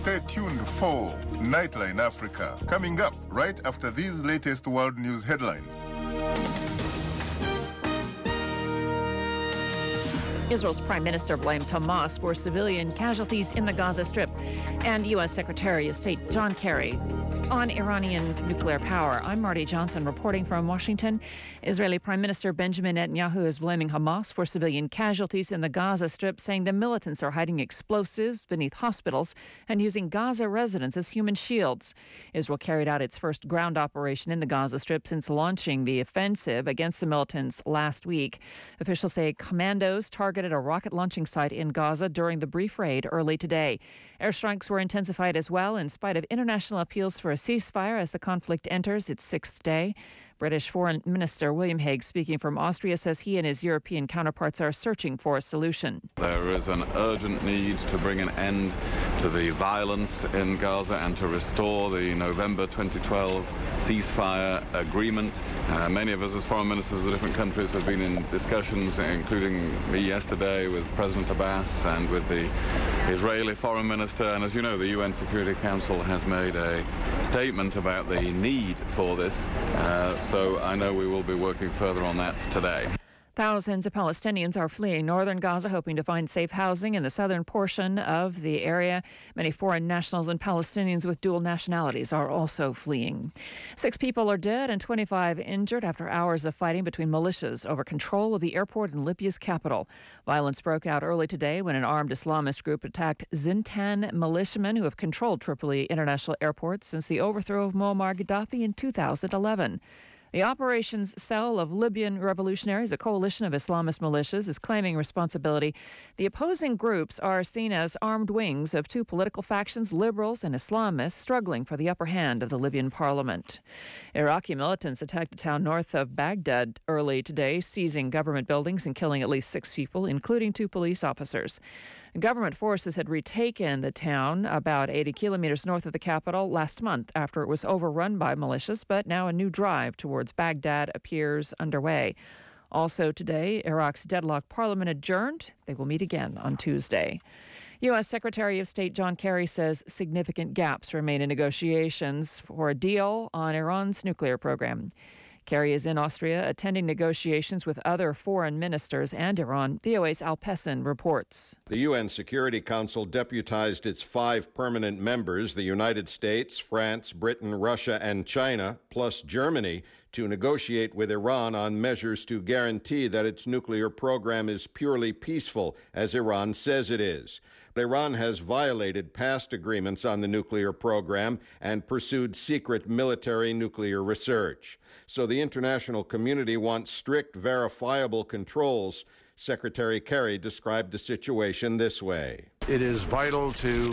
Stay tuned for Nightline Africa, coming up right after these latest world news headlines. Israel's prime minister blames Hamas for civilian casualties in the Gaza Strip. And U.S. Secretary of State John Kerry on Iranian nuclear power. I'm Marty Johnson reporting from Washington. Israeli Prime Minister Benjamin Netanyahu is blaming Hamas for civilian casualties in the Gaza Strip, saying the militants are hiding explosives beneath hospitals and using Gaza residents as human shields. Israel carried out its first ground operation in the Gaza Strip since launching the offensive against the militants last week. Officials say commandos targeted a rocket launching site in Gaza during the brief raid early today. Airstrikes were intensified as well in spite of international appeals for a ceasefire as the conflict enters its sixth day. British Foreign Minister William Hague, speaking from Austria, says he and his European counterparts are searching for a solution. There is an urgent need to bring an end to the violence in Gaza and to restore the November 2012 ceasefire agreement. Many of us as foreign ministers of the different countries have been in discussions, including me yesterday with President Abbas and with the Israeli foreign minister. And as you know, the UN Security Council has made a statement about the need for this. So I know we will be working further on that today. Thousands of Palestinians are fleeing northern Gaza, hoping to find safe housing in the southern portion of the area. Many foreign nationals and Palestinians with dual nationalities are also fleeing. 6 people are dead and 25 injured after hours of fighting between militias over control of the airport in Libya's capital. Violence broke out early today when an armed Islamist group attacked Zintan militiamen who have controlled Tripoli International Airport since the overthrow of Muammar Gaddafi in 2011. The Operations Cell of Libyan Revolutionaries, a coalition of Islamist militias, is claiming responsibility. The opposing groups are seen as armed wings of two political factions, liberals and Islamists, struggling for the upper hand of the Libyan parliament. Iraqi militants attacked a town north of Baghdad early today, seizing government buildings and killing at least 6 people, including 2 police officers. Government forces had retaken the town about 80 kilometers north of the capital last month after it was overrun by militias, but now a new drive towards Baghdad appears underway. Also today, Iraq's deadlocked parliament adjourned. They will meet again on Tuesday. U.S. Secretary of State John Kerry says significant gaps remain in negotiations for a deal on Iran's nuclear program. Kerry is in Austria attending negotiations with other foreign ministers and Iran. VOA's Al Pessin reports. The UN Security Council deputized its 5 permanent members, the United States, France, Britain, Russia, and China, plus Germany, to negotiate with Iran on measures to guarantee that its nuclear program is purely peaceful, as Iran says it is. Iran has violated past agreements on the nuclear program and pursued secret military nuclear research. So the international community wants strict, verifiable controls. Secretary Kerry described the situation this way. It is vital to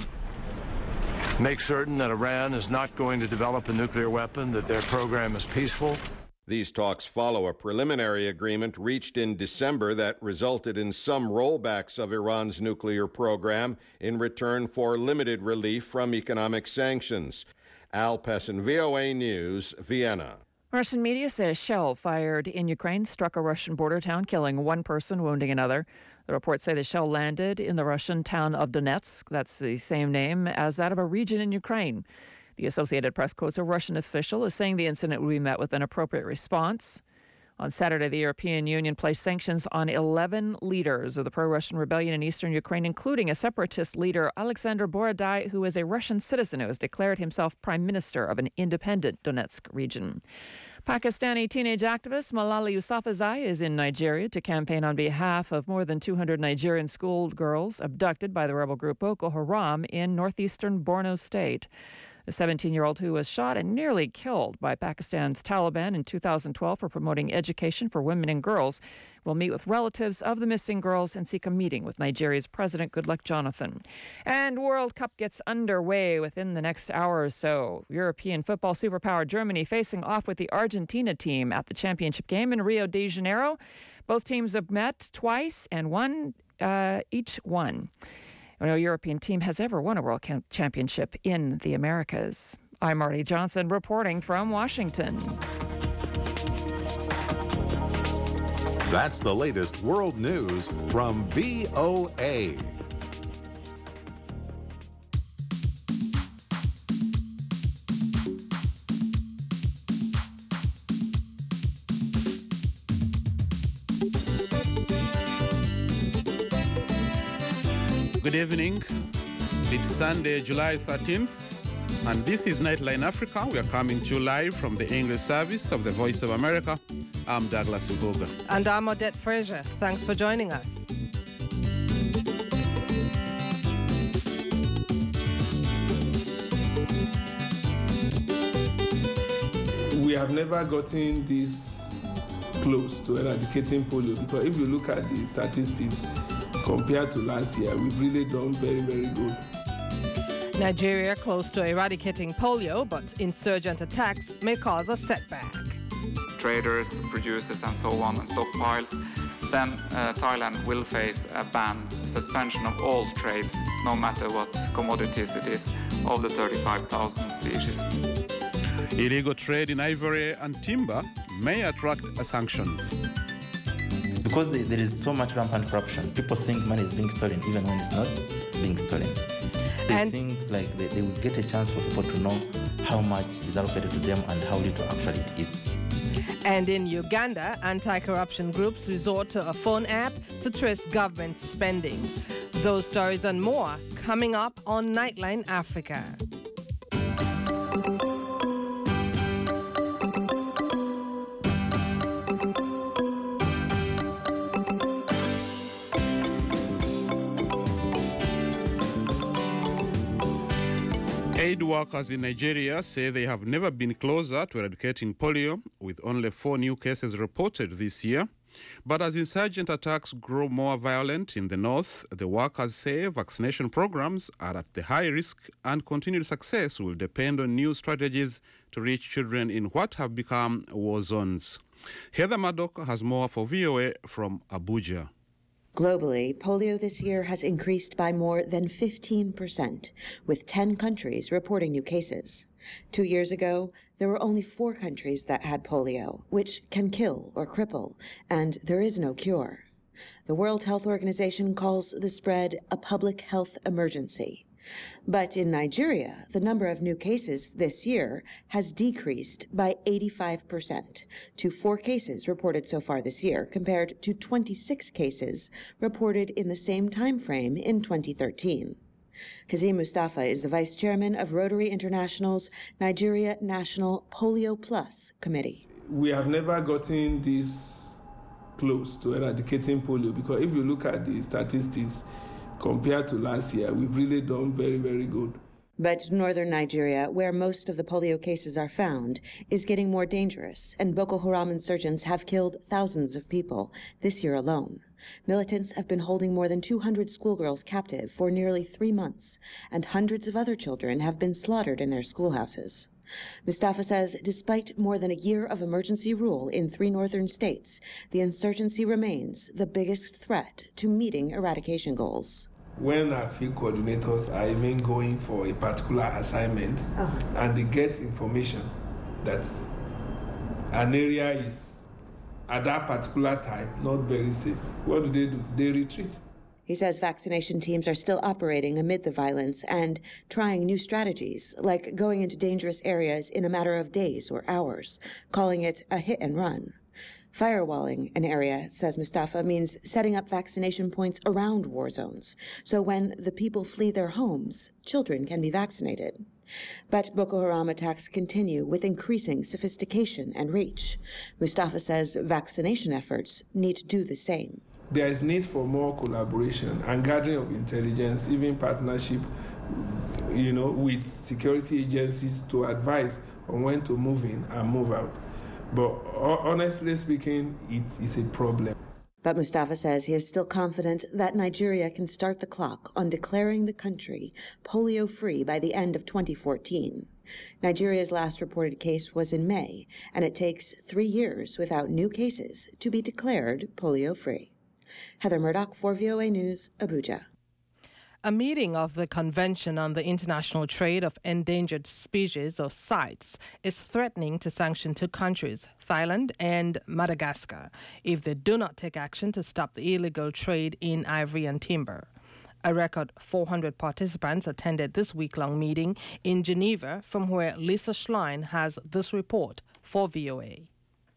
make certain that Iran is not going to develop a nuclear weapon, that their program is peaceful. These talks follow a preliminary agreement reached in December that resulted in some rollbacks of Iran's nuclear program in return for limited relief from economic sanctions. Al Pessin, VOA News, Vienna. Russian media says shell fired in Ukraine struck a Russian border town, killing 1 person, wounding another. The reports say the shell landed in the Russian town of Donetsk. That's the same name as that of a region in Ukraine. The Associated Press quotes a Russian official as saying the incident will be met with an appropriate response. On Saturday, the European Union placed sanctions on 11 leaders of the pro-Russian rebellion in eastern Ukraine, including a separatist leader, Alexander Borodai, who is a Russian citizen who has declared himself prime minister of an independent Donetsk region. Pakistani teenage activist Malala Yousafzai is in Nigeria to campaign on behalf of more than 200 Nigerian schoolgirls abducted by the rebel group Boko Haram in northeastern Borno State. The 17-year-old who was shot and nearly killed by Pakistan's Taliban in 2012 for promoting education for women and girls will meet with relatives of the missing girls and seek a meeting with Nigeria's President Goodluck Jonathan. And World Cup gets underway within the next hour or so. European football superpower Germany facing off with the Argentina team at the championship game in Rio de Janeiro. Both teams have met twice and each won. No European team has ever won a World Championship in the Americas. I'm Marty Johnson reporting from Washington. That's the latest world news from VOA. Good evening. It's Sunday, July 13th, and this is Nightline Africa. We are coming to you live from the English service of the Voice of America. I'm Douglas Uboga. And I'm Odette Fraser. Thanks for joining us. We have never gotten this close to eradicating polio, because if you look at the statistics compared to last year, we've really done very, very good. Nigeria close to eradicating polio, but insurgent attacks may cause a setback. Traders, producers and so on, and stockpiles, then Thailand will face a ban, suspension of all trade, no matter what commodities it is, of the 35,000 species. Illegal trade in ivory and timber may attract sanctions. Because there is so much rampant corruption, people think money is being stolen even when it's not being stolen. They think like they will get a chance for people to know how much is allocated to them and how little actually it is. And in Uganda, anti-corruption groups resort to a phone app to trace government spending. Those stories and more coming up on Nightline Africa. Aid workers in Nigeria say they have never been closer to eradicating polio, with only 4 new cases reported this year. But as insurgent attacks grow more violent in the north, the workers say vaccination programs are at the high risk, and continued success will depend on new strategies to reach children in what have become war zones. Heather Murdoch has more for VOA from Abuja. Globally, polio this year has increased by more than 15%, with 10 countries reporting new cases. 2 years ago, there were only 4 countries that had polio, which can kill or cripple, and there is no cure. The World Health Organization calls the spread a public health emergency. But in Nigeria, the number of new cases this year has decreased by 85% to 4 cases reported so far this year, compared to 26 cases reported in the same time frame in 2013. Kazim Mustafa is the vice chairman of Rotary International's Nigeria National Polio Plus Committee. We have never gotten this close to eradicating polio, because if you look at the statistics, compared to last year, we've really done very, very good. But northern Nigeria, where most of the polio cases are found, is getting more dangerous, and Boko Haram insurgents have killed thousands of people this year alone. Militants have been holding more than 200 schoolgirls captive for nearly 3 months, and hundreds of other children have been slaughtered in their schoolhouses. Mustafa says despite more than a year of emergency rule in 3 northern states, the insurgency remains the biggest threat to meeting eradication goals. When our field coordinators are even going for a particular assignment and they get information that an area is at that particular time not very safe, what do? They retreat. He says vaccination teams are still operating amid the violence and trying new strategies, like going into dangerous areas in a matter of days or hours, calling it a hit and run. Firewalling an area, says Mustafa, means setting up vaccination points around war zones, so when the people flee their homes, children can be vaccinated. But Boko Haram attacks continue with increasing sophistication and reach. Mustafa says vaccination efforts need to do the same. There is need for more collaboration and gathering of intelligence, even partnership, with security agencies to advise on when to move in and move out. But honestly speaking, it is a problem. But Mustafa says he is still confident that Nigeria can start the clock on declaring the country polio-free by the end of 2014. Nigeria's last reported case was in May, and it takes 3 years without new cases to be declared polio-free. Heather Murdoch for VOA News, Abuja. A meeting of the Convention on the International Trade of Endangered Species, or CITES, is threatening to sanction 2 countries, Thailand and Madagascar, if they do not take action to stop the illegal trade in ivory and timber. A record 400 participants attended this week-long meeting in Geneva, from where Lisa Schlein has this report for VOA.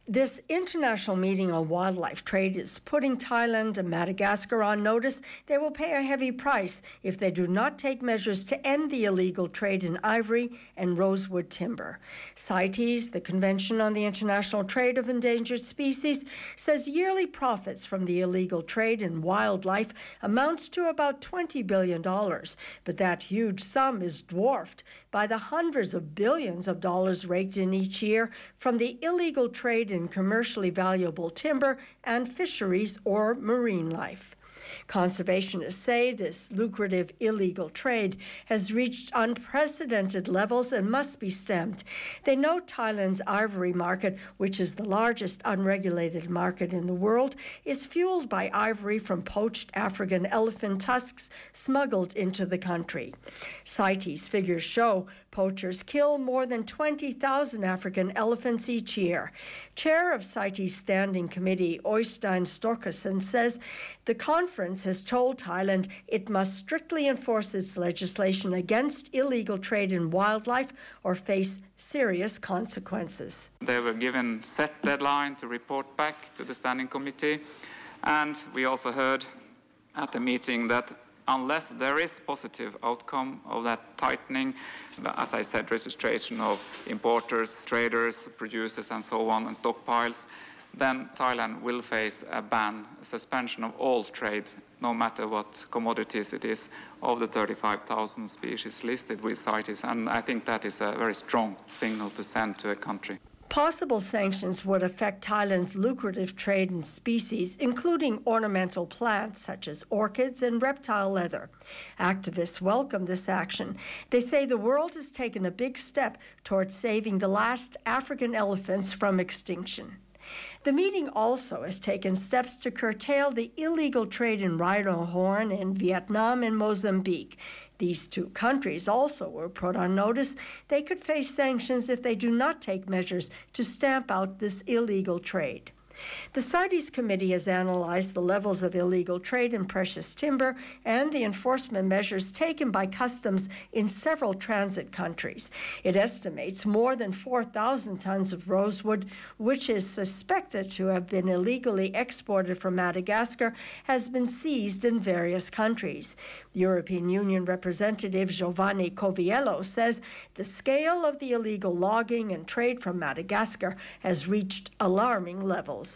This international meeting on wildlife trade is putting Thailand and Madagascar on notice they will pay a heavy price if they do not take measures to end the illegal trade in ivory and rosewood timber. CITES, the Convention on the International Trade of Endangered Species, says yearly profits from the illegal trade in wildlife amounts to about $20 billion, but that huge sum is dwarfed by the hundreds of billions of dollars raked in each year from the illegal trade in commercially valuable timber and fisheries or marine life. Conservationists say this lucrative illegal trade has reached unprecedented levels and must be stemmed. They note Thailand's ivory market, which is the largest unregulated market in the world, is fueled by ivory from poached African elephant tusks smuggled into the country. CITES figures show poachers kill more than 20,000 African elephants each year. Chair of CITES Standing Committee, Øystein Storkelsen, says the conference has told Thailand it must strictly enforce its legislation against illegal trade in wildlife or face serious consequences. They were given set deadline to report back to the Standing Committee, and we also heard at the meeting that unless there is positive outcome of that tightening, as I said, registration of importers, traders, producers and so on, and stockpiles, then Thailand will face a ban, a suspension of all trade, no matter what commodities it is, of the 35,000 species listed with CITES. And I think that is a very strong signal to send to a country. Possible sanctions would affect Thailand's lucrative trade in species, including ornamental plants such as orchids and reptile leather. Activists welcome this action. They say the world has taken a big step towards saving the last African elephants from extinction. The meeting also has taken steps to curtail the illegal trade in rhino horn in Vietnam and Mozambique. These two countries also were put on notice they could face sanctions if they do not take measures to stamp out this illegal trade. The CITES Committee has analyzed the levels of illegal trade in precious timber and the enforcement measures taken by customs in several transit countries. It estimates more than 4,000 tons of rosewood, which is suspected to have been illegally exported from Madagascar, has been seized in various countries. The European Union representative Giovanni Coviello says the scale of the illegal logging and trade from Madagascar has reached alarming levels.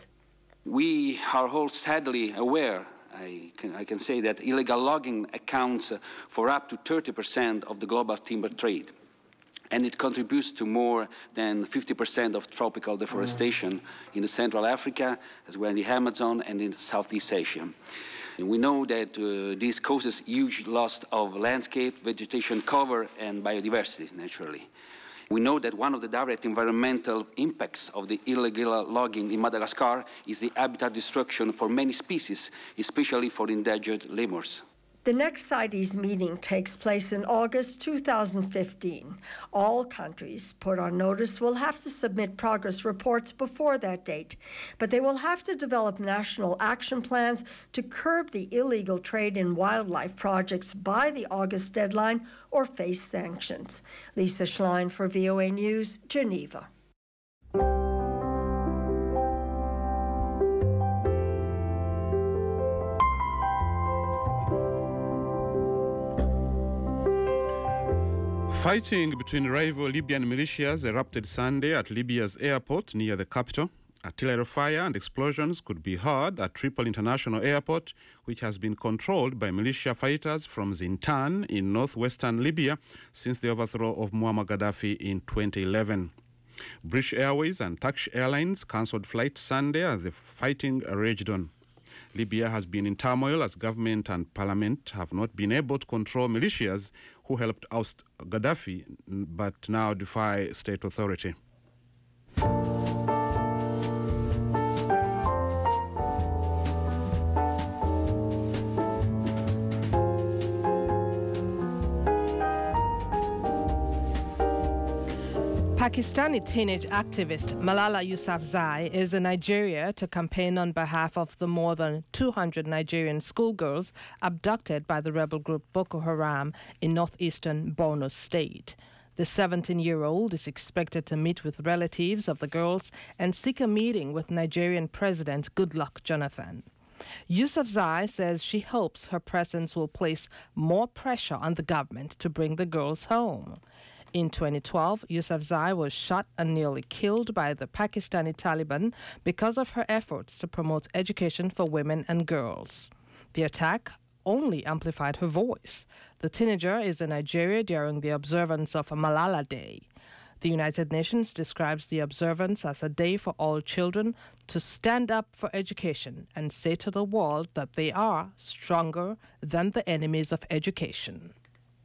We are all sadly aware, I can say, that illegal logging accounts for up to 30% of the global timber trade, and it contributes to more than 50% of tropical deforestation in Central Africa, as well in the Amazon and in Southeast Asia. And we know that this causes huge loss of landscape, vegetation cover, and biodiversity, naturally. We know that one of the direct environmental impacts of the illegal logging in Madagascar is the habitat destruction for many species, especially for endangered lemurs. The next CITES meeting takes place in August 2015. All countries put on notice will have to submit progress reports before that date, but they will have to develop national action plans to curb the illegal trade in wildlife projects by the August deadline or face sanctions. Lisa Schlein for VOA News, Geneva. Fighting between rival Libyan militias erupted Sunday at Libya's airport near the capital. Artillery fire and explosions could be heard at Tripoli International Airport, which has been controlled by militia fighters from Zintan in northwestern Libya since the overthrow of Muammar Gaddafi in 2011. British Airways and Turkish Airlines cancelled flights Sunday as the fighting raged on. Libya has been in turmoil as government and parliament have not been able to control militias who helped oust Gaddafi but now defy state authority. Pakistani teenage activist Malala Yousafzai is in Nigeria to campaign on behalf of the more than 200 Nigerian schoolgirls abducted by the rebel group Boko Haram in northeastern Borno State. The 17-year-old is expected to meet with relatives of the girls and seek a meeting with Nigerian President Goodluck Jonathan. Yousafzai says she hopes her presence will place more pressure on the government to bring the girls home. In 2012, Yousafzai was shot and nearly killed by the Pakistani Taliban because of her efforts to promote education for women and girls. The attack only amplified her voice. The teenager is in Nigeria during the observance of Malala Day. The United Nations describes the observance as a day for all children to stand up for education and say to the world that they are stronger than the enemies of education.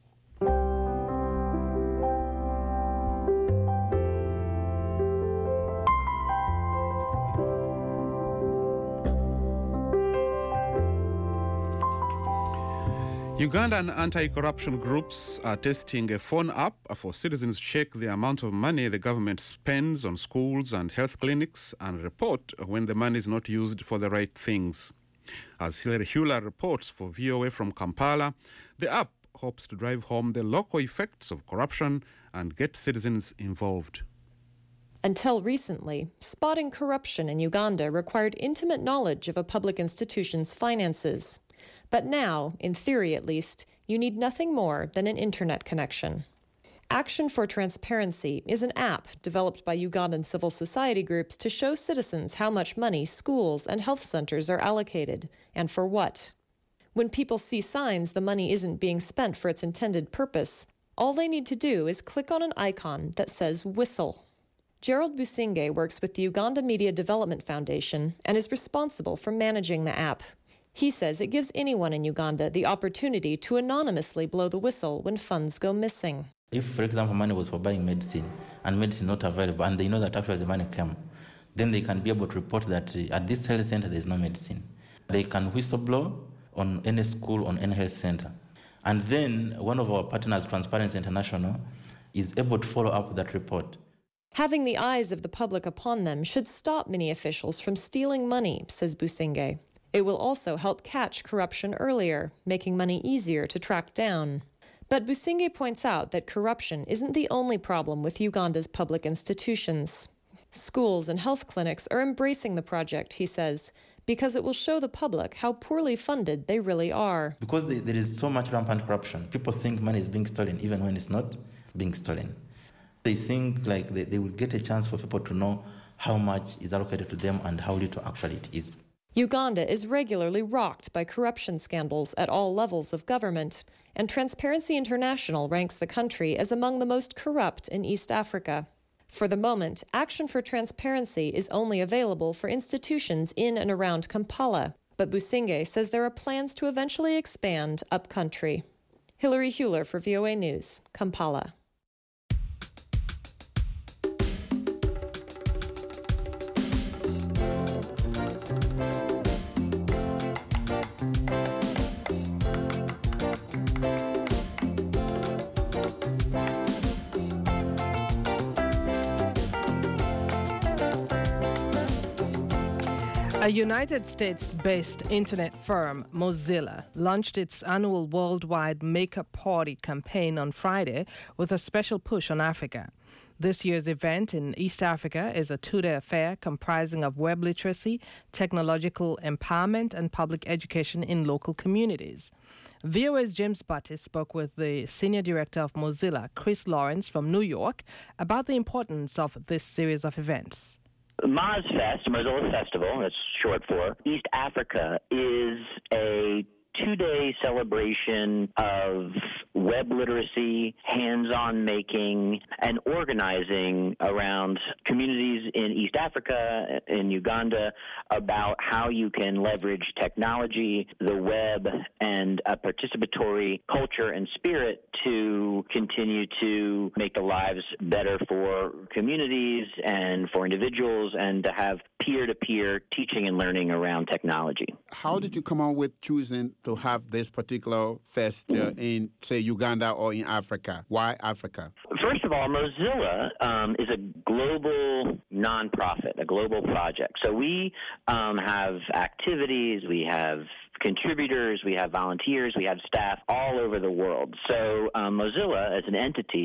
Ugandan anti-corruption groups are testing a phone app for citizens to check the amount of money the government spends on schools and health clinics and report when the money is not used for the right things. As Hilary Hewler reports for VOA from Kampala, the app hopes to drive home the local effects of corruption and get citizens involved. Until recently, spotting corruption in Uganda required intimate knowledge of a public institution's finances. But now, in theory at least, you need nothing more than an internet connection. Action for Transparency is an app developed by Ugandan civil society groups to show citizens how much money schools and health centers are allocated, and for what. When people see signs the money isn't being spent for its intended purpose, all they need to do is click on an icon that says Whistle. Gerald Businge works with the Uganda Media Development Foundation and is responsible for managing the app. He says it gives anyone in Uganda the opportunity to anonymously blow the whistle when funds go missing. If, for example, money was for buying medicine and medicine not available, and they know that actually the money came, then they can be able to report that at this health center there is no medicine. They can whistleblow on any school, on any health center. And then one of our partners, Transparency International, is able to follow up with that report. Having the eyes of the public upon them should stop many officials from stealing money, says Businge. It will also help catch corruption earlier, making money easier to track down. But Businge points out that corruption isn't the only problem with Uganda's public institutions. Schools and health clinics are embracing the project, he says, because it will show the public how poorly funded they really are. Because there is so much rampant corruption, people think money is being stolen even when it's not being stolen. They think like they will get a chance for people to know how much is allocated to them and how little actually it is. Uganda is regularly rocked by corruption scandals at all levels of government, and Transparency International ranks the country as among the most corrupt in East Africa. For the moment, Action for Transparency is only available for institutions in and around Kampala, but Businge says there are plans to eventually expand upcountry. Hilary Hewler for VOA News, Kampala. A United States-based internet firm, Mozilla, launched its annual worldwide Maker Party campaign on Friday with a special push on Africa. This year's event in East Africa is a two-day affair comprising of web literacy, technological empowerment, and public education in local communities. VOA's James Buttis spoke with the Senior Director of Mozilla, Chris Lawrence from New York, about the importance of this series of events. MozFest, Mozilla Festival, that's short for East Africa, is a two-day celebration of web literacy, hands-on making, and organizing around communities in East Africa, in Uganda, about how you can leverage technology, the web, and a participatory culture and spirit to continue to make the lives better for communities and for individuals, and to have peer-to-peer teaching and learning around technology. How did you come up with choosing to have this particular fest in, say, Uganda or in Africa? Why Africa? First of all, Mozilla is a global nonprofit, a global project. So we have activities, we have contributors, we have volunteers, we have staff all over the world. So Mozilla as an entity is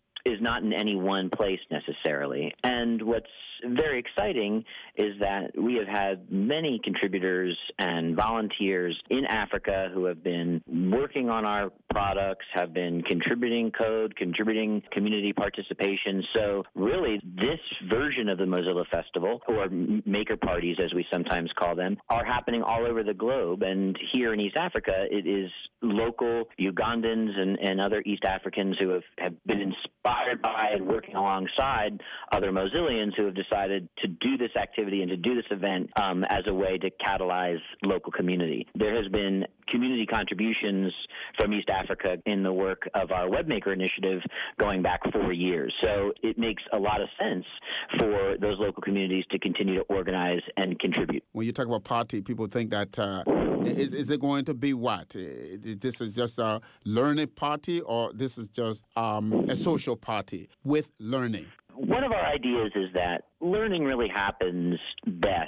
not in any one place necessarily. And what's very exciting is that we have had many contributors and volunteers in Africa who have been working on our products, have been contributing code, contributing community participation. So really, this version of the Mozilla Festival, or maker parties as we sometimes call them, are happening all over the globe. And here in East Africa, it is local Ugandans and other East Africans who have been inspired by and working alongside other Mozillians who have decided to do this activity and to do this event as a way to catalyze local community. There has been community contributions from East Africa in the work of our Webmaker initiative going back 4 years. So it makes a lot of sense for those local communities to continue to organize and contribute. When you talk about party, people think that is it going to be what? This is just a learning party, or this is just a social party with learning? One of our ideas is that learning really happens best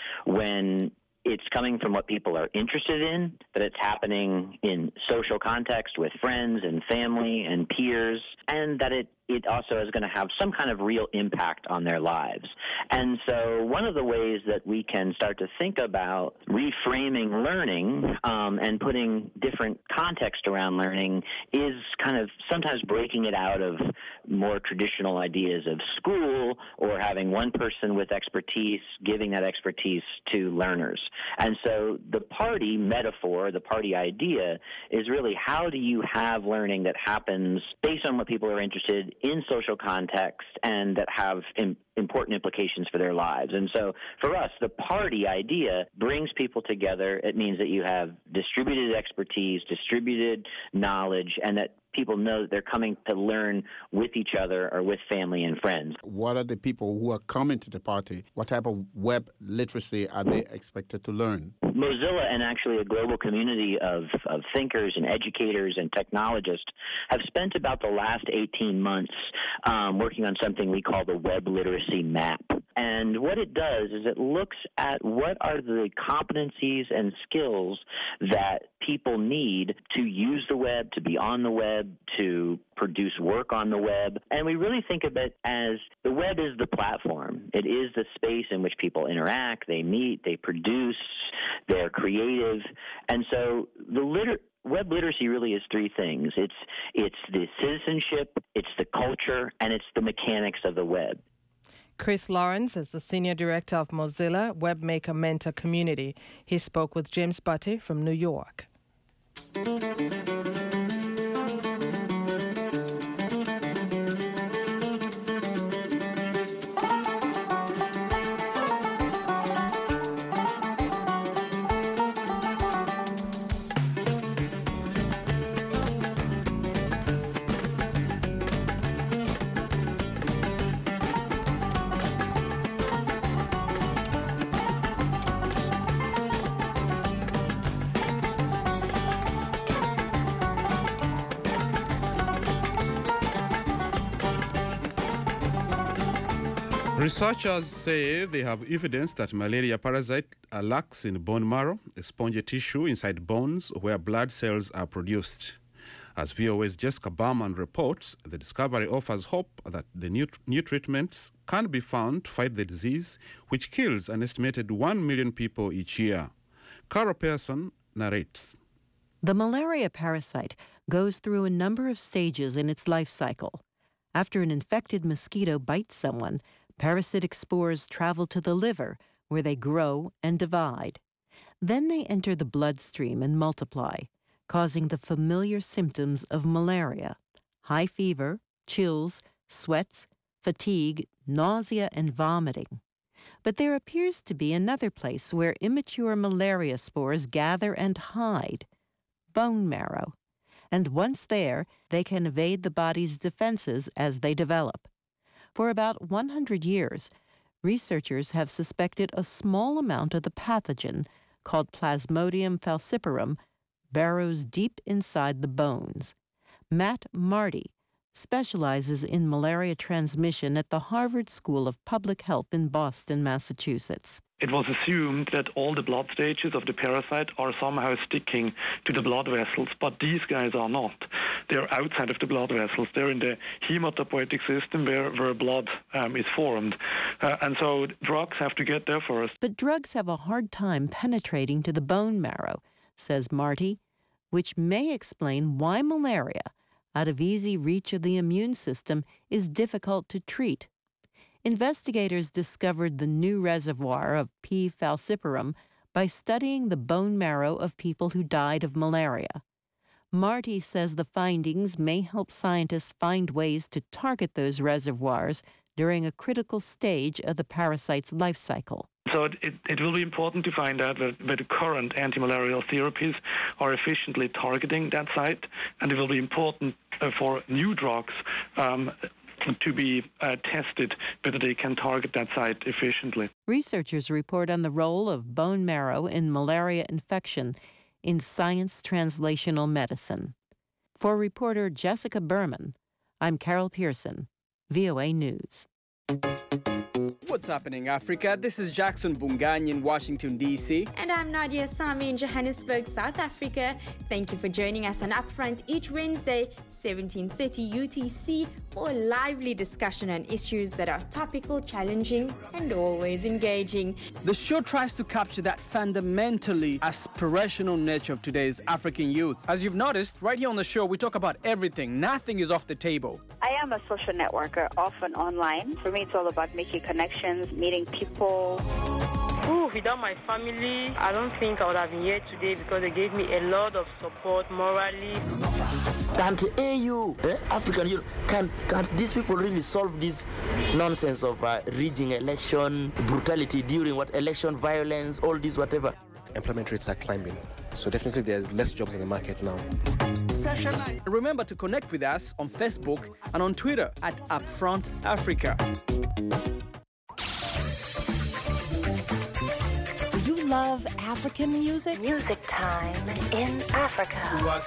when it's coming from what people are interested in, that it's happening in social context with friends and family and peers, and that it also is going to have some kind of real impact on their lives. And so one of the ways that we can start to think about reframing learning and putting different context around learning is kind of sometimes breaking it out of more traditional ideas of school or having one person with expertise giving that expertise to learners. And so the party metaphor, the party idea, is really how do you have learning that happens based on what people are interested in social context and that have important implications for their lives. And so for us, the party idea brings people together. It means that you have distributed expertise, distributed knowledge, and that people know that they're coming to learn with each other or with family and friends. What are the people who are coming to the party? What type of web literacy are they expected to learn? Mozilla and actually a global community of thinkers and educators and technologists have spent about the last 18 months working on something we call the Web Literacy Map. And what it does is it looks at what are the competencies and skills that people need to use the web, to be on the web, to produce work on the web. And we really think of it as the web is the platform. It is the space in which people interact, they meet, they produce, they're creative. And so the web literacy really is three things. It's the citizenship, it's the culture, and it's the mechanics of the web. Chris Lawrence is the Senior Director of Mozilla Webmaker Mentor Community. He spoke with James Butty from New York. Researchers say they have evidence that malaria parasite lacks in bone marrow, a spongy tissue inside bones where blood cells are produced. As VOA's Jessica Berman reports, the discovery offers hope that the new treatments can be found to fight the disease, which kills an estimated 1 million people each year. Carol Pearson narrates. The malaria parasite goes through a number of stages in its life cycle. After an infected mosquito bites someone, parasitic spores travel to the liver, where they grow and divide. Then they enter the bloodstream and multiply, causing the familiar symptoms of malaria: high fever, chills, sweats, fatigue, nausea, and vomiting. But there appears to be another place where immature malaria spores gather and hide: bone marrow. And once there, they can evade the body's defenses as they develop. For about 100 years, researchers have suspected a small amount of the pathogen, called Plasmodium falciparum, burrows deep inside the bones. Matt Marty, specializes in malaria transmission at the Harvard School of Public Health in Boston, Massachusetts. It was assumed that all the blood stages of the parasite are somehow sticking to the blood vessels, but these guys are not. They're outside of the blood vessels. They're in the hematopoietic system where blood is formed. And so drugs have to get there first. But drugs have a hard time penetrating to the bone marrow, says Marty, which may explain why malaria, out of easy reach of the immune system, is difficult to treat. Investigators discovered the new reservoir of P. falciparum by studying the bone marrow of people who died of malaria. Marty says the findings may help scientists find ways to target those reservoirs during a critical stage of the parasite's life cycle. So it will be important to find out where the current anti-malarial therapies are efficiently targeting that site, and it will be important for new drugs to be tested whether they can target that site efficiently. Researchers report on the role of bone marrow in malaria infection in Science Translational Medicine. For reporter Jessica Berman, I'm Carol Pearson, VOA News. What's happening, Africa? This is Jackson Bungany in Washington, D.C. And I'm Nadia Sami in Johannesburg, South Africa. Thank you for joining us on Upfront each Wednesday, 17:30 UTC, for a lively discussion on issues that are topical, challenging, and always engaging. The show tries to capture that fundamentally aspirational nature of today's African youth. As you've noticed, right here on the show, we talk about everything. Nothing is off the table. I am a social networker, often online. For me, it's all about making connections, meeting people. Without my family, I don't think I would have been here today because they gave me a lot of support morally. Can't AU, African Union, can these people really solve this nonsense of rigging election, brutality during election violence, all this whatever? Employment rates are climbing, so definitely there's less jobs in the market now. Remember to connect with us on Facebook and on Twitter at Upfront Africa. Love African music? Music Time in Africa.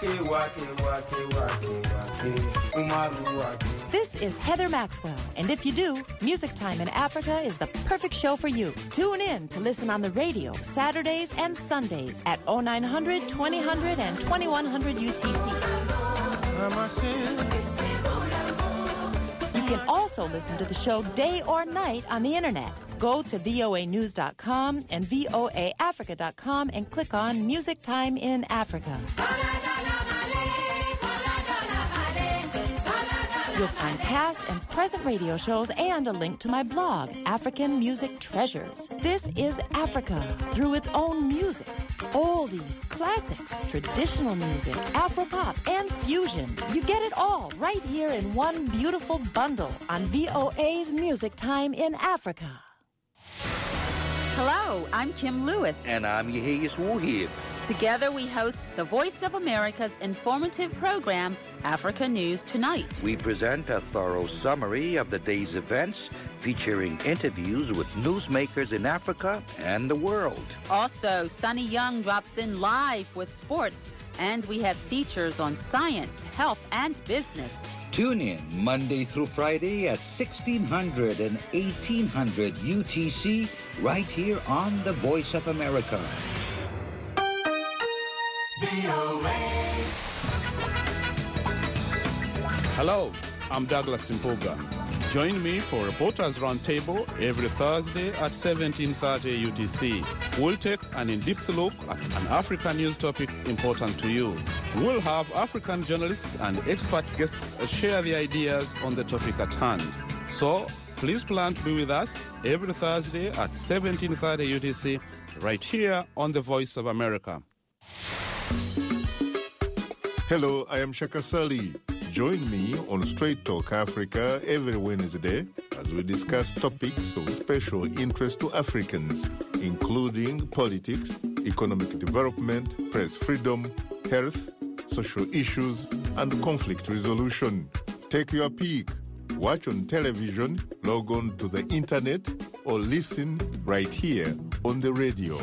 This is Heather Maxwell, and if you do, Music Time in Africa is the perfect show for you. Tune in to listen on the radio Saturdays and Sundays at 0900, 2000, and 2100 UTC. You can also listen to the show day or night on the internet. Go to voanews.com and voaafrica.com and click on Music Time in Africa. You'll find past and present radio shows and a link to my blog, African Music Treasures. This is Africa through its own music. Oldies, classics, traditional music, Afro-pop, and fusion. You get it all right here in one beautiful bundle on VOA's Music Time in Africa. Hello, I'm Kim Lewis. And I'm Yehiyas Wuhib. Together we host the Voice of America's informative program, Africa News Tonight. We present a thorough summary of the day's events, featuring interviews with newsmakers in Africa and the world. Also, Sunny Young drops in live with sports, and we have features on science, health, and business. Tune in Monday through Friday at 1600 and 1800 UTC, right here on The Voice of America. Hello, I'm Douglas Simpoga. Join me for Reporters Roundtable every Thursday at 17:30 UTC. We'll take an in-depth look at an African news topic important to you. We'll have African journalists and expert guests share their ideas on the topic at hand. So please plan to be with us every Thursday at 17:30 UTC right here on The Voice of America. Hello, I am Shaka Sali. Join me on Straight Talk Africa every Wednesday as we discuss topics of special interest to Africans, including politics, economic development, press freedom, health, social issues, and conflict resolution. Take your pick. Watch on television, log on to the internet, or listen right here on the radio.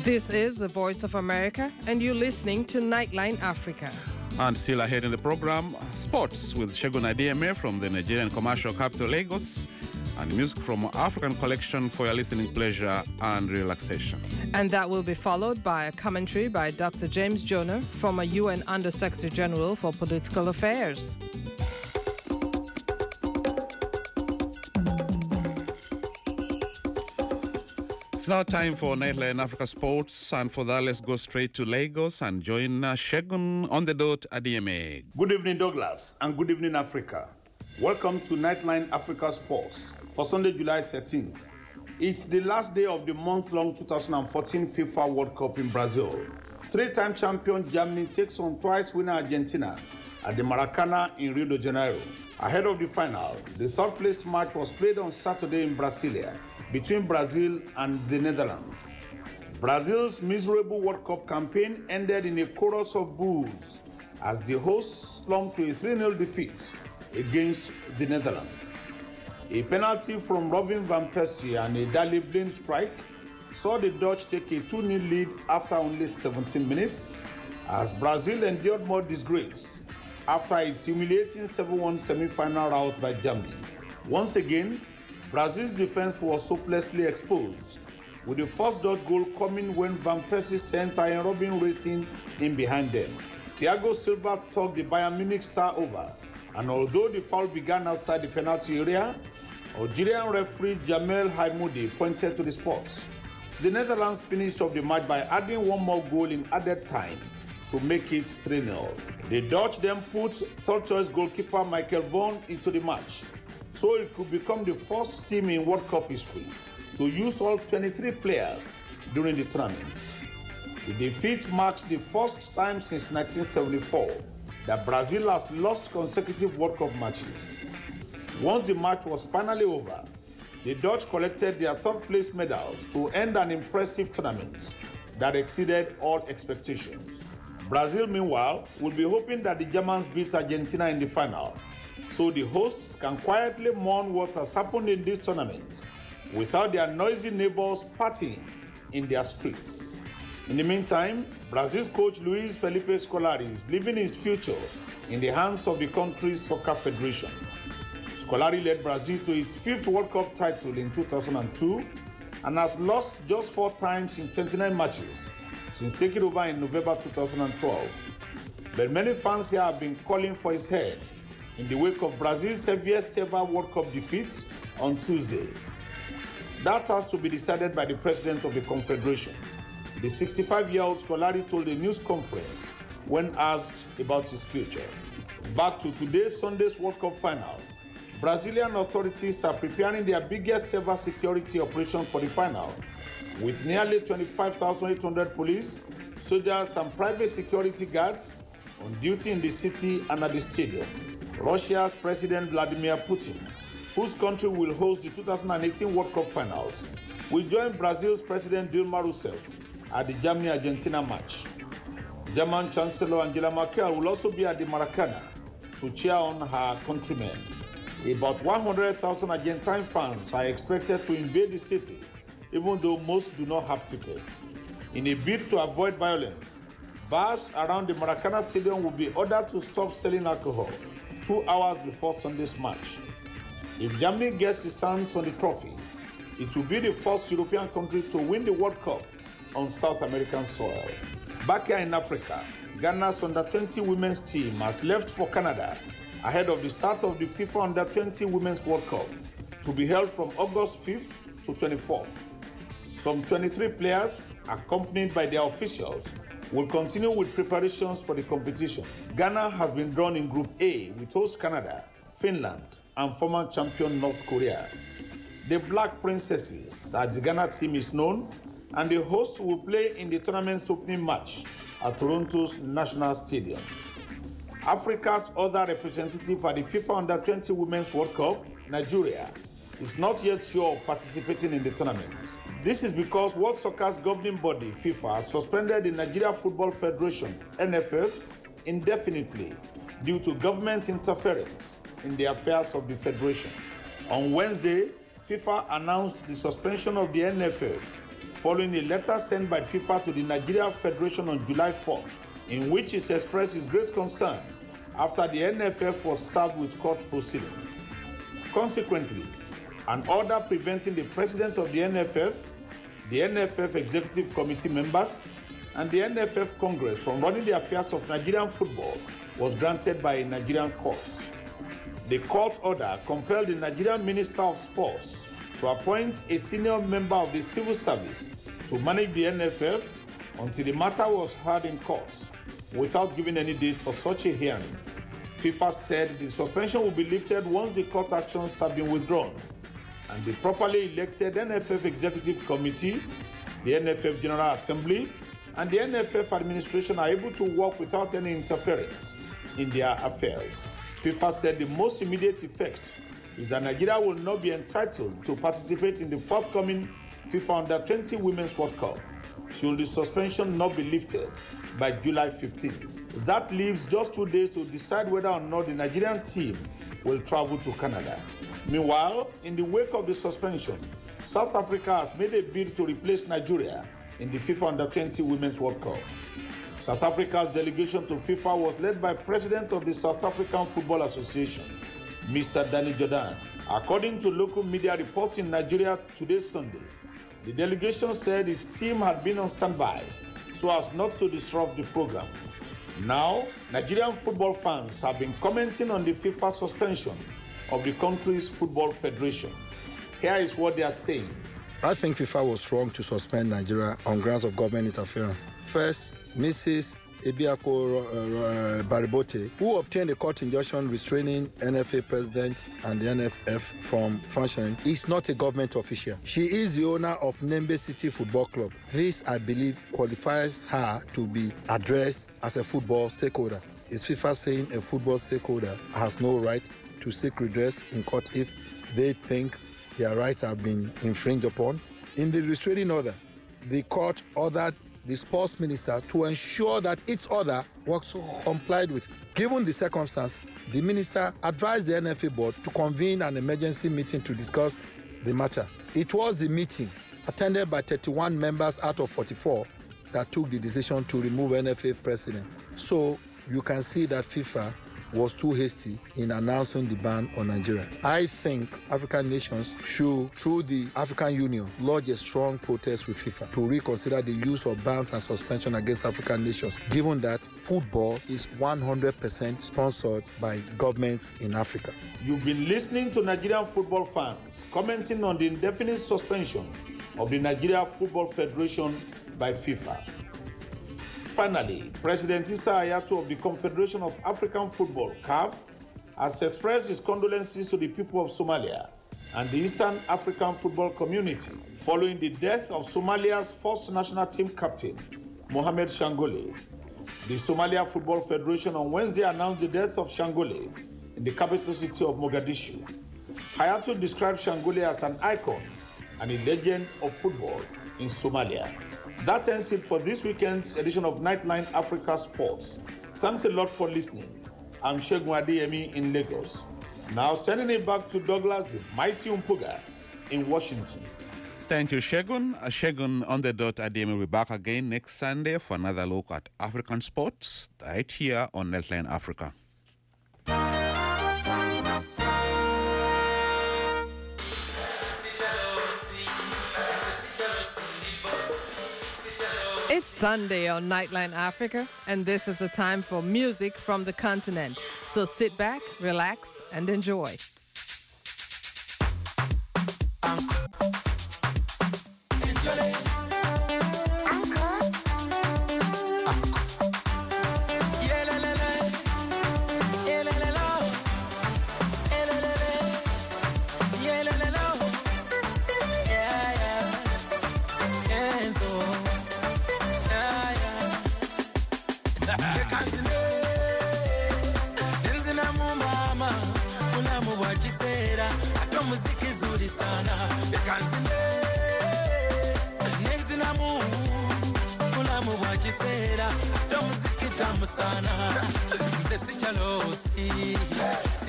This is the Voice of America, and you're listening to Nightline Africa. And still ahead in the program, sports with Segun Adieme from the Nigerian commercial capital Lagos, and music from African Collection for your listening pleasure and relaxation. And that will be followed by a commentary by Dr. James Jonah, former UN Under-Secretary General for Political Affairs. It's now time for Nightline Africa Sports, and for that, let's go straight to Lagos and join Segun on the dot Adieme. Good evening, Douglas, and good evening, Africa. Welcome to Nightline Africa Sports for Sunday, July 13th. It's the last day of the month-long 2014 FIFA World Cup in Brazil. Three-time champion Germany takes on twice-winner Argentina at the Maracanã in Rio de Janeiro. Ahead of the final, the third-place match was played on Saturday in Brasilia between Brazil and the Netherlands. Brazil's miserable World Cup campaign ended in a chorus of boos as the hosts slumped to a 3-0 defeat against the Netherlands. A penalty from Robin van Persie and a Daley Blind strike saw the Dutch take a 2-0 lead after only 17 minutes as Brazil endured more disgrace after its humiliating 7-1 semi-final rout by Germany. Once again, Brazil's defense was hopelessly exposed, with the first Dutch goal coming when Van Persie sent Arjen Robben racing in behind them. Thiago Silva took the Bayern Munich star over, and although the foul began outside the penalty area, Algerian referee Jamel Haimoudi pointed to the spot. The Netherlands finished off the match by adding one more goal in added time to make it 3-0. The Dutch then put third-choice goalkeeper Michael Vaughan into the match, so it could become the first team in World Cup history to use all 23 players during the tournament. The defeat marks the first time since 1974 that Brazil has lost consecutive World Cup matches. Once the match was finally over, the Dutch collected their third-place medals to end an impressive tournament that exceeded all expectations. Brazil, meanwhile, will be hoping that the Germans beat Argentina in the final, so the hosts can quietly mourn what has happened in this tournament without their noisy neighbors partying in their streets. In the meantime, Brazil's coach Luiz Felipe Scolari is leaving his future in the hands of the country's soccer federation. Scolari led Brazil to its 5th World Cup title in 2002 and has lost just 4 times in 29 matches since taking over in November 2012. But many fans here have been calling for his head in the wake of Brazil's heaviest ever World Cup defeat on Tuesday. That has to be decided by the president of the confederation. The 65-year-old Scolari told a news conference when asked about his future. Back to today's Sunday's World Cup final. Brazilian authorities are preparing their biggest ever security operation for the final, with nearly 25,800 police, soldiers, and private security guards on duty in the city and at the stadium. Russia's President Vladimir Putin, whose country will host the 2018 World Cup finals, will join Brazil's President Dilma Rousseff at the Germany-Argentina match. German Chancellor Angela Merkel will also be at the Maracanã to cheer on her countrymen. About 100,000 Argentine fans are expected to invade the city, even though most do not have tickets. In a bid to avoid violence, bars around the Maracanã Stadium will be ordered to stop selling alcohol 2 hours before Sunday's match. If Germany gets its hands on the trophy, it will be the first European country to win the World Cup on South American soil. Back here in Africa, Ghana's Under-20 women's team has left for Canada ahead of the start of the FIFA Under-20 Women's World Cup to be held from August 5th to 24th. Some 23 players, accompanied by their officials, will continue with preparations for the competition. Ghana has been drawn in Group A with host Canada, Finland, and former champion North Korea. The Black Princesses, as the Ghana team is known, and the hosts will play in the tournament's opening match at Toronto's National Stadium. Africa's other representative at the FIFA Under-20 Women's World Cup, Nigeria, is not yet sure of participating in the tournament. This is because World Soccer's governing body, FIFA, suspended the Nigeria Football Federation, NFF, indefinitely due to government interference in the affairs of the federation. On Wednesday, FIFA announced the suspension of the NFF following a letter sent by FIFA to the Nigeria Federation on July 4th, in which it expressed its great concern after the NFF was served with court proceedings. Consequently, an order preventing the president of the NFF Executive Committee members, and the NFF Congress from running the affairs of Nigerian football was granted by a Nigerian court. The court order compelled the Nigerian Minister of Sports to appoint a senior member of the civil service to manage the NFF until the matter was heard in court, without giving any date for such a hearing. FIFA said the suspension will be lifted once the court actions have been withdrawn, and the properly elected NFF Executive Committee, the NFF General Assembly, and the NFF administration are able to work without any interference in their affairs. FIFA said the most immediate effect is that Nigeria will not be entitled to participate in the forthcoming FIFA Under-20 Women's World Cup should the suspension not be lifted by July 15th. That leaves just 2 days to decide whether or not the Nigerian team will travel to Canada. Meanwhile, in the wake of the suspension, South Africa has made a bid to replace Nigeria in the FIFA Under-20 Women's World Cup. South Africa's delegation to FIFA was led by President of the South African Football Association, Mr. Danny Jordan. According to local media reports in Nigeria today, Sunday, the delegation said its team had been on standby so as not to disrupt the program. Now, Nigerian football fans have been commenting on the FIFA suspension of the country's football federation. Here is what they are saying. I think FIFA was wrong to suspend Nigeria on grounds of government interference. First, Mrs. Ebiako Baribote, who obtained a court injunction restraining NFA president and the NFF from functioning, is not a government official. She is the owner of Nembe City Football Club. This, I believe, qualifies her to be addressed as a football stakeholder. Is FIFA saying a football stakeholder has no right to seek redress in court if they think their rights have been infringed upon? In the restraining order, the court ordered the sports minister to ensure that its order was complied with. Given the circumstance, the minister advised the NFA board to convene an emergency meeting to discuss the matter. It was the meeting, attended by 31 members out of 44, that took the decision to remove NFA president. So you can see that FIFA was too hasty in announcing the ban on Nigeria. I think African nations should, through the African Union, lodge a strong protest with FIFA to reconsider the use of bans and suspension against African nations, given that football is 100% sponsored by governments in Africa. You've been listening to Nigerian football fans commenting on the indefinite suspension of the Nigeria Football Federation by FIFA. Finally, President Issa Hayatou of the Confederation of African Football, CAF, has expressed his condolences to the people of Somalia and the Eastern African football community following the death of Somalia's first national team captain, Mohamed Shangole. The Somalia Football Federation on Wednesday announced the death of Shangole in the capital city of Mogadishu. Hayatou described Shangole as an icon and a legend of football in Somalia. That ends it for this weekend's edition of Nightline Africa Sports. Thanks a lot for listening. I'm Segun Adeyemi in Lagos. Now sending it back to Douglas, the mighty Umpuga in Washington. Thank you, Segun. Segun on the dot. Adeyemi will be back again next Sunday for another look at African sports right here on Nightline Africa. It's Sunday on Nightline Africa, and this is the time for music from the continent. So sit back, relax, and enjoy.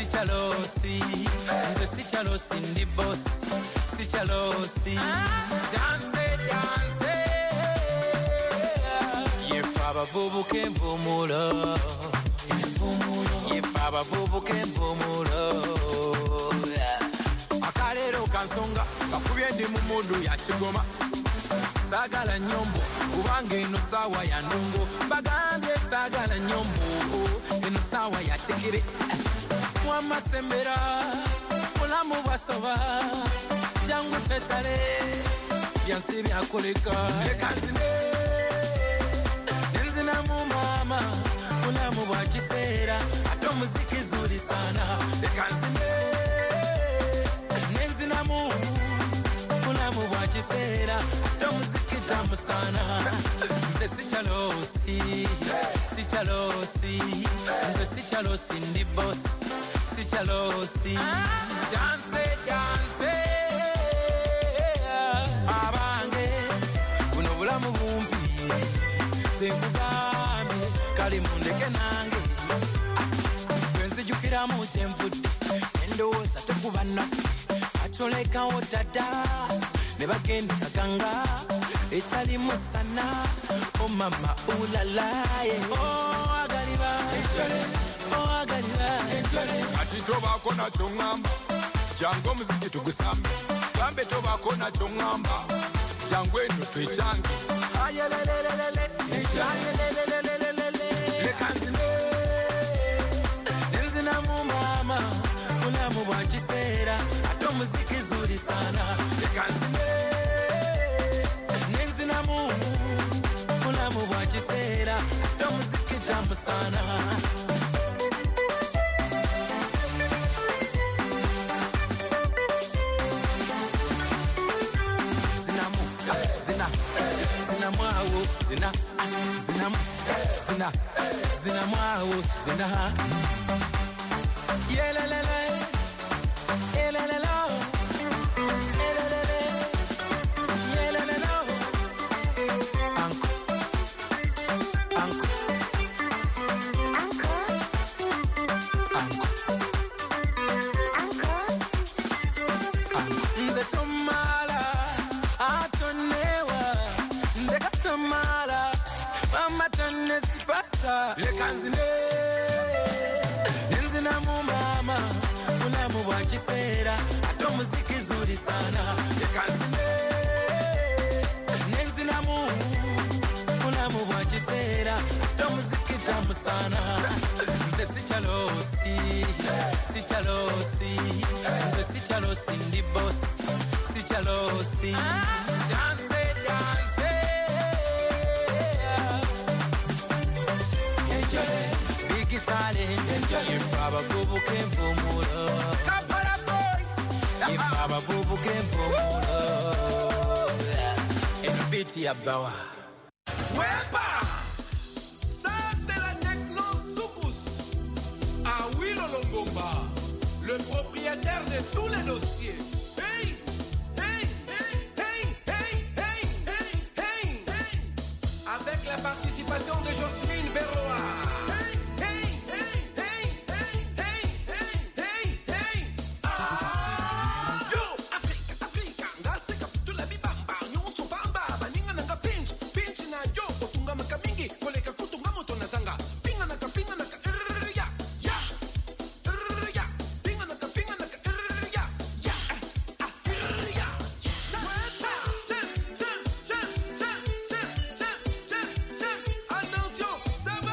Sichalosi, nze sichalosi ndi boss, sichalosi. Dance, dance. Yefaba bubu kemvumulo, yefaba bubu kemvumulo. Akalero kansonga, kakubye ndi mu mundu ya kigoma. Sagala nyombo, kubanga eno sawa ya nungo. Bagambye sagala nyombo, eno sawa ya chikiri. Mwama sembera, mulamu basoba. Jangu fetale, byansi byakoleka. Leka nzine, nenzina mu mama. Mulamu bwa kiseera, ate omuziki zuri sana. Leka nzine, nenzina mu mulamu bwa kiseera, ate omuziki tamu sana. Nze sichalosi, sichalosi. Nze sichalosi ndi boss, sichalosi. Dance, dance. Abange, buno bulamu bumpi. Senkugambe, kali mundeke nange. Gwenzijukira mu kyenvudde, endowooza tekuba naffe. Atolekawo dada, ne bagenda kaganga. Etali musana, oh mama ulalaye. Oh agaliba, oh agaliba. Ati tobako na chongamba, jango muziki tugusambe. Gambe tobako na chongamba, jango eno twechange. Ayelelelelele, ayelelelelele. Lekanzine, nenzina mu mama. Mulamu bwa kiseera, ate omuziki zuri sana. Lekanzine, nenzina mu mulamu bwa kiseera, ate omuziki tamu sana. Zina, zina, zina, zina mwawo, zina. Yelelele, yelelelo, yelelele, yelelelo. Anko, anko, anko, anko, anko. Nze tomala, atonewa. Nze katomala, mama tone sipata. Lekanzine, nenzina mu mama. Mulamu bwa kiseera, ate omuziki zuri sana. Lekanzine, nenzina mu mulamu bwa kiseera, ate omuziki tamu sana. Nze sichalosi, sichalosi. Nze sichalosi ndi boss, sichalosi. Dance, dance. Big talent, Yefaba bubu kemvumulo. Kampala boys, Yefaba bubu kemvumulo. Eno biti ya bawa. Wepa! Ça c'est la techno Soukous. À Willow Longomba, le propriétaire de tous les dossiers. Hey! Hey! Hey! Hey! Hey! Hey! Hey! Hey! Avec la participation de Jocelyne Berroa. Attention, ça va.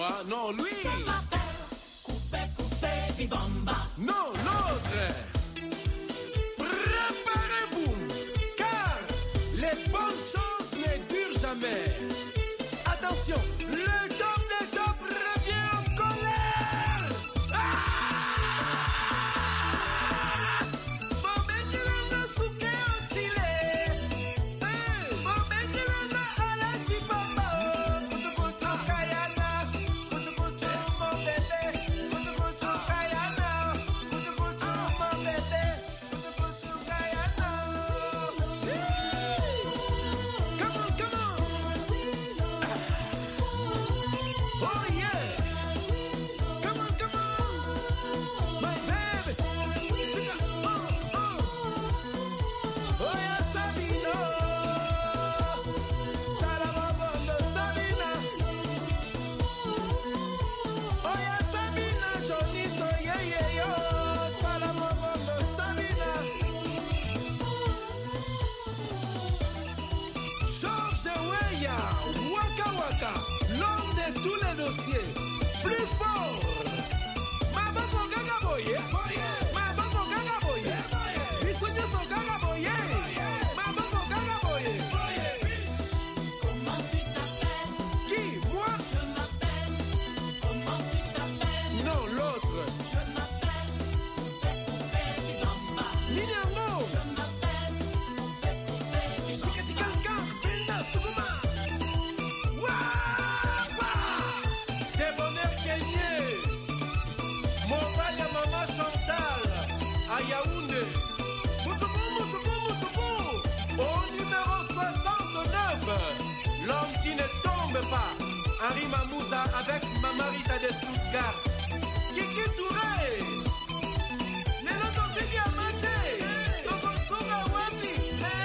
moi, non, lui. Je m'appelle Coupé Bibamba. Non, l'autre. Préparez-vous, car les bonnes choses ne durent jamais. Attention, le top des tops revient en colère. L'homme de tous les dossiers, plus fort. Maboko gaga boye, maboko gaga boye, bisonyo so gaga boye, maboko gaga boye. Comment tu t'appelles? Qui? Moi? Je m'appelle. Comment tu t'appelles? Non, l'autre. Je m'appelle Coupé Bibamba. Minyango. Je m'appelle Coupé Bibamba. Chikati quelqu'un, Brenda Sukuma. Yaoundé, Moutoukou, au numéro 69, l'homme qui ne tombe pas, Henri Mamouza avec Mamarita de Stuttgart, Kiki Touré, les autres qui a maté, Togosoga Wapi.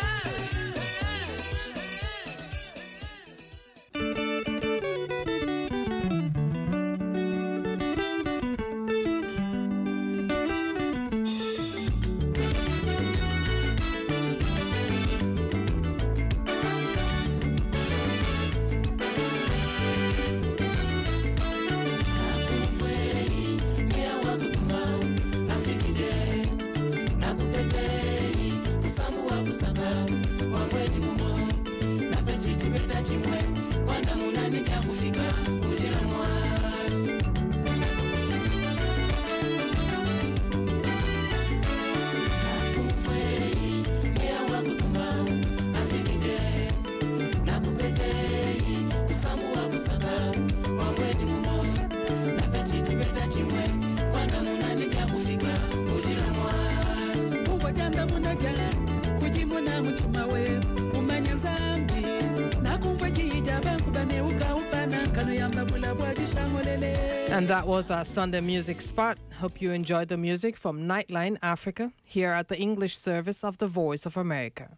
And that was our Sunday music spot. Hope you enjoyed the music from Nightline Africa here at the English service of the Voice of America.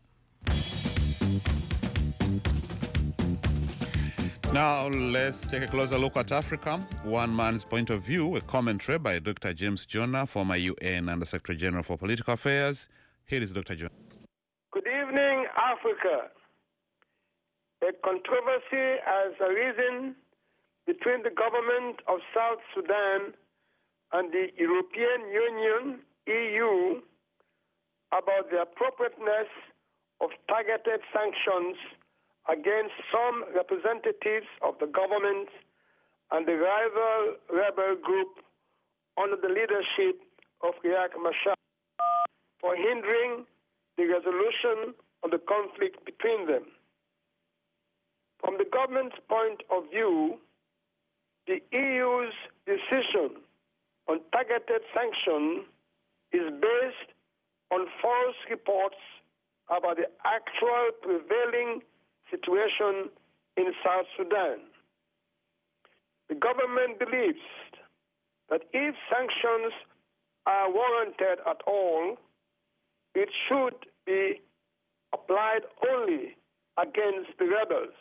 Now let's take a closer look at Africa. One man's point of view, a commentary by Dr. James Jonah, former UN Under-Secretary General for Political Affairs. Here is Dr. Jonah. Good evening, Africa. A controversy has arisen between the government of South Sudan and the European Union, EU, about the appropriateness of targeted sanctions against some representatives of the government and the rival rebel group under the leadership of Riek Machar for hindering the resolution of the conflict between them. From the government's point of view, the EU's decision on targeted sanction is based on false reports about the actual prevailing situation in South Sudan. The government believes that if sanctions are warranted at all, it should be applied only against the rebels.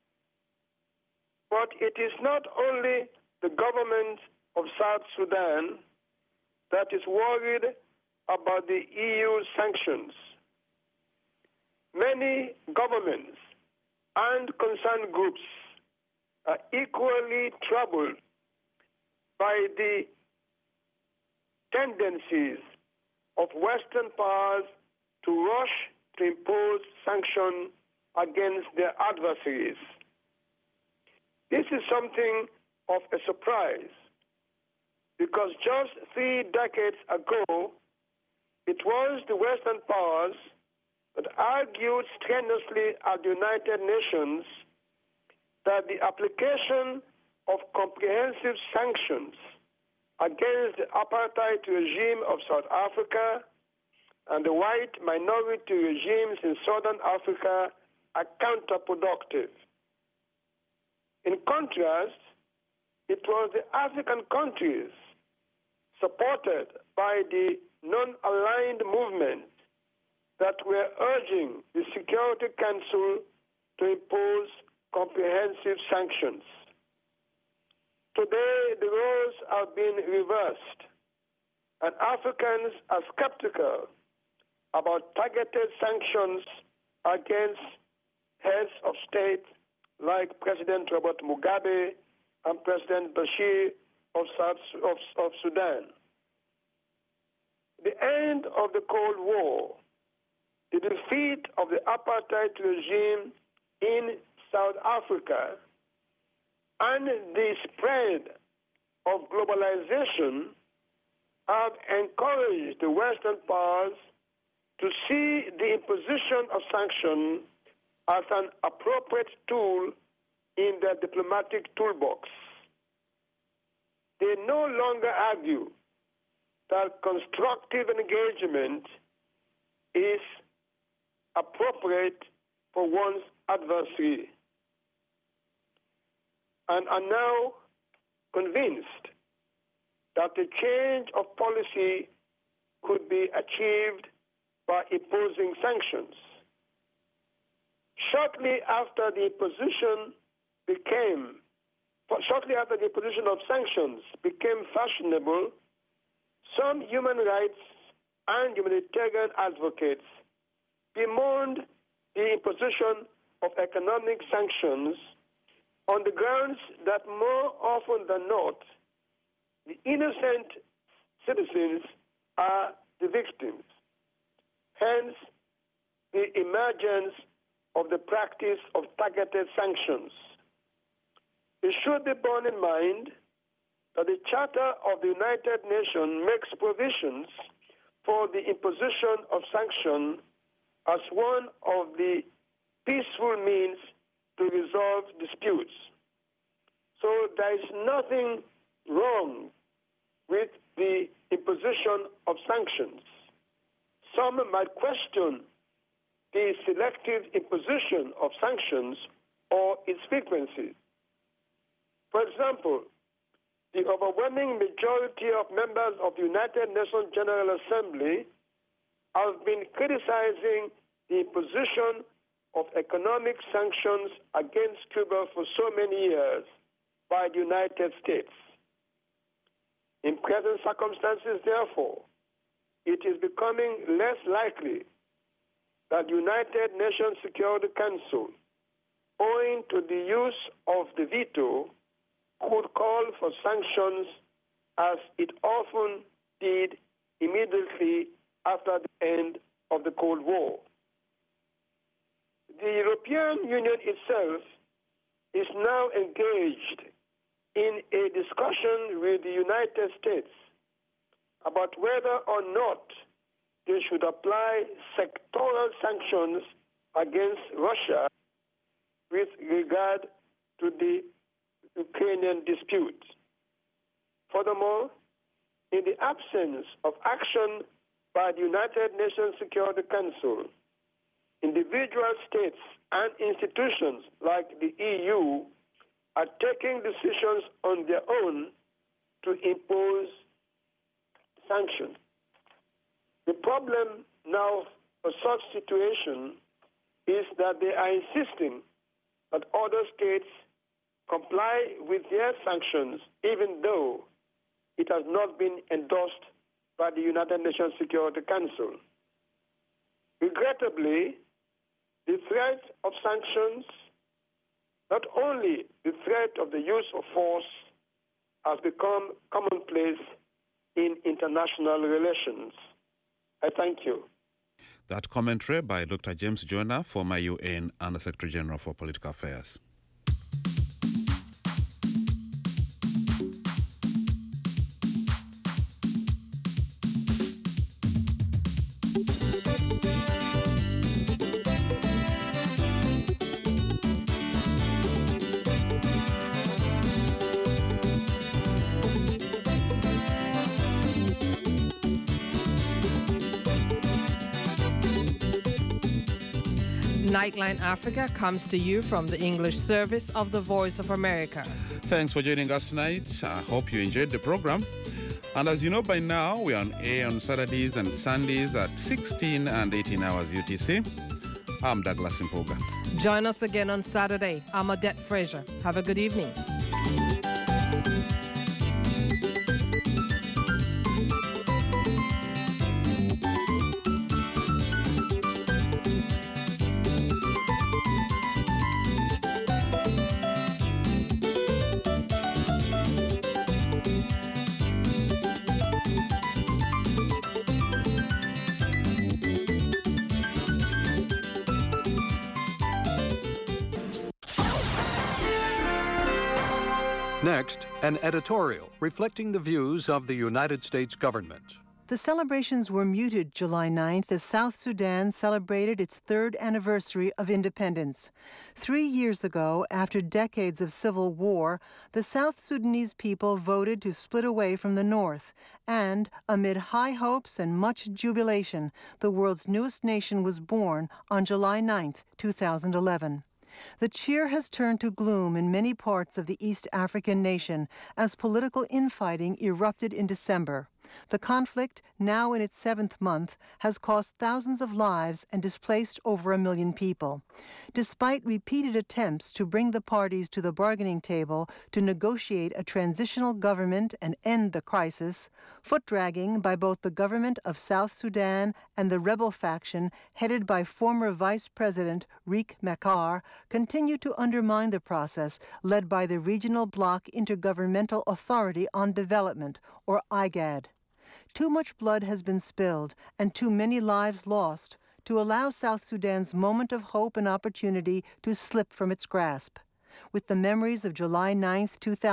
But it is not only the government of South Sudan that is worried about the EU sanctions. Many governments and concerned groups are equally troubled by the tendencies of Western powers to rush to impose sanctions against their adversaries. This is something of a surprise because just 3 decades ago, it was the Western powers that argued strenuously at the United Nations that the application of comprehensive sanctions against the apartheid regime of South Africa and the white minority regimes in Southern Africa are counterproductive. In contrast, it was the African countries supported by the non-aligned movement that were urging the Security Council to impose comprehensive sanctions. Today, the roles have been reversed, and Africans are skeptical about targeted sanctions against heads of state like President Robert Mugabe and President Bashir of Sudan. The end of the Cold War, the defeat of the apartheid regime in South Africa, and the spread of globalization have encouraged the Western powers to see the imposition of sanctions as an appropriate tool in their diplomatic toolbox. They no longer argue that constructive engagement is appropriate for one's adversary, and are now convinced that a change of policy could be achieved by imposing sanctions. Shortly after the imposition of sanctions became fashionable, some human rights and humanitarian advocates bemoaned the imposition of economic sanctions on the grounds that more often than not, the innocent citizens are the victims. Hence, the emergence of the practice of targeted sanctions. It should be borne in mind that the Charter of the United Nations makes provisions for the imposition of sanctions as one of the peaceful means to resolve disputes. So there is nothing wrong with the imposition of sanctions. Some might question the selective imposition of sanctions or its frequency. For example, the overwhelming majority of members of the United Nations General Assembly have been criticizing the imposition of economic sanctions against Cuba for so many years by the United States. In present circumstances, therefore, it is becoming less likely that the United Nations Security Council, owing to the use of the veto, could call for sanctions as it often did immediately after the end of the Cold War. The European Union itself is now engaged in a discussion with the United States about whether or not they should apply sectoral sanctions against Russia with regard to the Ukrainian dispute. Furthermore, in the absence of action by the United Nations Security Council, individual states and institutions like the EU are taking decisions on their own to impose sanctions. The problem now for such situation is that they are insisting that other states comply with their sanctions, even though it has not been endorsed by the United Nations Security Council. Regrettably, the threat of sanctions, not only the threat of the use of force, has become commonplace in international relations. I thank you. That commentary by Dr. James Jonah, former UN Under Secretary General for Political Affairs. Nightline Africa comes to you from the English service of the Voice of America. Thanks for joining us tonight. I hope you enjoyed the program. And as you know by now, we are on air on Saturdays and Sundays at 16 and 18 hours UTC. I'm Douglas Impoga. Join us again on Saturday. I'm Odette Fraser. Have a good evening. Next, an editorial reflecting the views of the United States government. The celebrations were muted July 9th as South Sudan celebrated its third anniversary of independence. 3 years ago, after decades of civil war, the South Sudanese people voted to split away from the North, and, amid high hopes and much jubilation, the world's newest nation was born on July 9th, 2011. The cheer has turned to gloom in many parts of the East African nation as political infighting erupted in December. The conflict, now in its 7th month, has cost thousands of lives and displaced over 1 million people. Despite repeated attempts to bring the parties to the bargaining table to negotiate a transitional government and end the crisis, foot-dragging by both the government of South Sudan and the rebel faction headed by former Vice President Riek Machar continue to undermine the process led by the Regional Bloc Intergovernmental Authority on Development, or IGAD. Too much blood has been spilled and too many lives lost to allow South Sudan's moment of hope and opportunity to slip from its grasp. With the memories of July 9,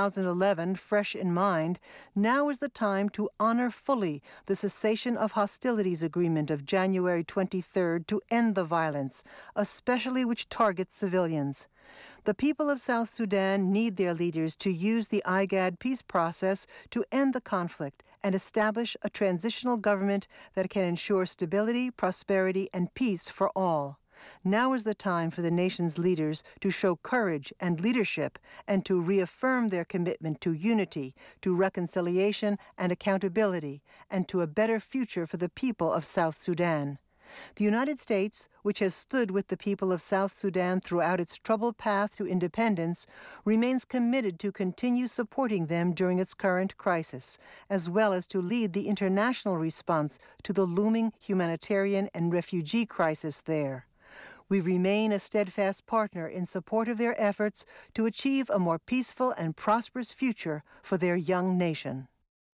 2011 fresh in mind, now is the time to honor fully the cessation of hostilities agreement of January 23rd to end the violence, especially which targets civilians. The people of South Sudan need their leaders to use the IGAD peace process to end the conflict and establish a transitional government that can ensure stability, prosperity, and peace for all. Now is the time for the nation's leaders to show courage and leadership and to reaffirm their commitment to unity, to reconciliation and accountability, and to a better future for the people of South Sudan. The United States, which has stood with the people of South Sudan throughout its troubled path to independence, remains committed to continue supporting them during its current crisis, as well as to lead the international response to the looming humanitarian and refugee crisis there. We remain a steadfast partner in support of their efforts to achieve a more peaceful and prosperous future for their young nation.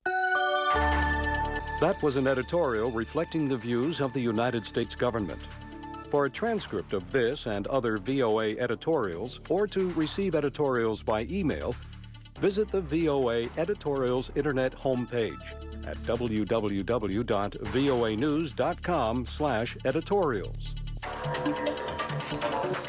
That was an editorial reflecting the views of the United States government. For a transcript of this and other VOA editorials, or to receive editorials by email, visit the VOA Editorials Internet homepage at www.voanews.com/editorials.